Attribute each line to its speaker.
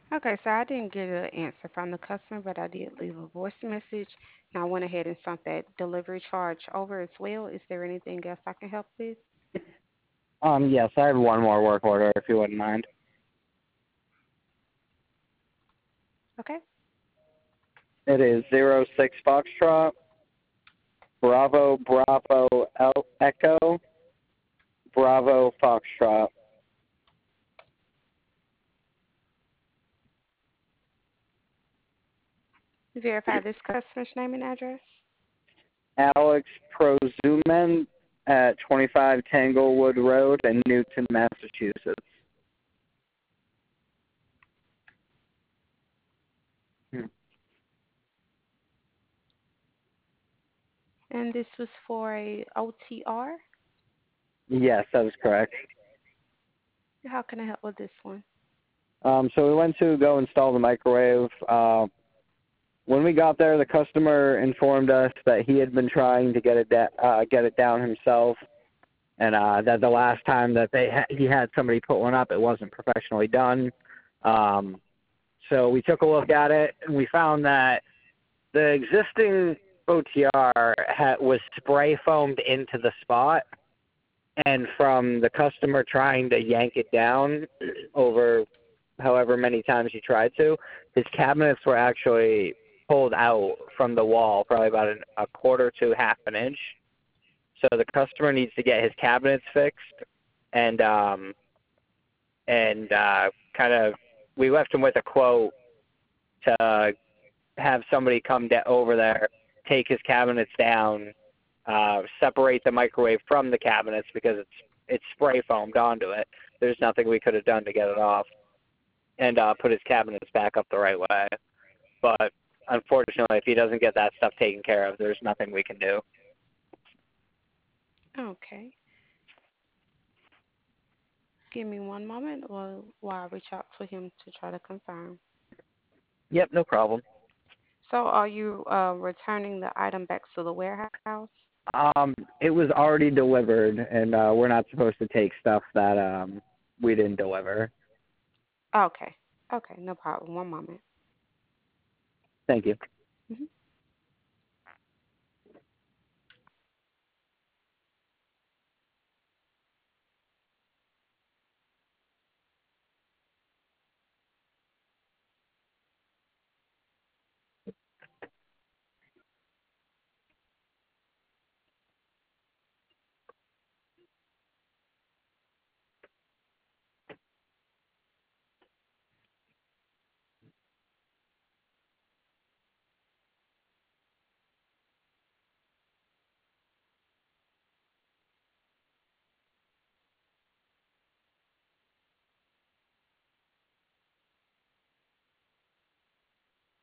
Speaker 1: Okay, so I didn't get an answer from the customer, but I did leave a voice message. And I went ahead and sent that delivery charge over as well. Is there anything else I can help with?
Speaker 2: Yes, I have one more work order if you wouldn't mind.
Speaker 1: Okay.
Speaker 2: It is 06 Foxtrot, Bravo, Bravo, Echo, Bravo, Foxtrot.
Speaker 1: Verify this customer's name and address.
Speaker 2: Alex Prozuman at 25 Tanglewood Road in Newton, Massachusetts. Hmm.
Speaker 1: And this was for a OTR.
Speaker 2: Yes, that is correct.
Speaker 1: How can I help with this one?
Speaker 2: So we went to go install the microwave. When we got there, the customer informed us that he had been trying to get it down himself, and that the last time that he had somebody put one up, it wasn't professionally done. So we took a look at it, and we found that the existing OTR was spray foamed into the spot, and from the customer trying to yank it down over however many times he tried to, his cabinets were actually pulled out from the wall, probably about a quarter to half an inch. So the customer needs to get his cabinets fixed, and kind of we left him with a quote to have somebody come over there, take his cabinets down, separate the microwave from the cabinets because it's spray foamed onto it. There's nothing we could have done to get it off, and put his cabinets back up the right way. But unfortunately, if he doesn't get that stuff taken care of, there's nothing we can do.
Speaker 1: Okay. Give me one moment while I reach out to him to try to confirm.
Speaker 2: Yep, no problem.
Speaker 1: So are you returning the item back to the warehouse?
Speaker 2: It was already delivered, and we're not supposed to take stuff that we didn't deliver.
Speaker 1: Okay. Okay, no problem. One moment.
Speaker 2: Thank you.
Speaker 1: Mhm.